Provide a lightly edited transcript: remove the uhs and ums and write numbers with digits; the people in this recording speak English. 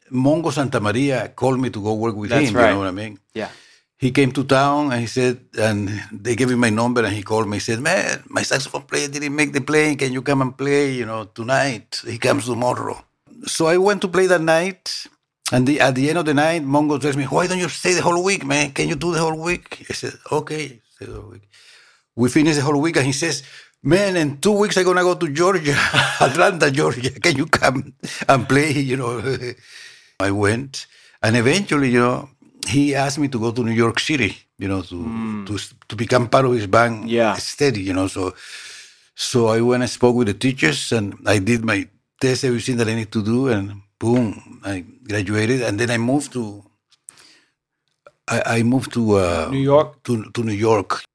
Mongo Santamaria called me to go work with That's him. right. You know what I mean? Yeah. He came to town and he said, and they gave me my number and he called me. He said, "Man, my saxophone player didn't make the plane. Can you come and play? Tonight. He comes tomorrow." So I went to play that night. And at the end of the night, Mongo tells me, "Why don't you stay the whole week, man? Can you do the whole week?" I said, "Okay, stay the whole week." We finished the whole week, and he says, "Man, in 2 weeks I'm gonna go to Georgia, Atlanta, Georgia. Can you come and play?" I went, and eventually, he asked me to go to New York City, to become part of his band steady, So I went and spoke with the teachers, and I did my test, everything that I need to do, and boom, I graduated, and then I moved to. I moved to New York. To New York,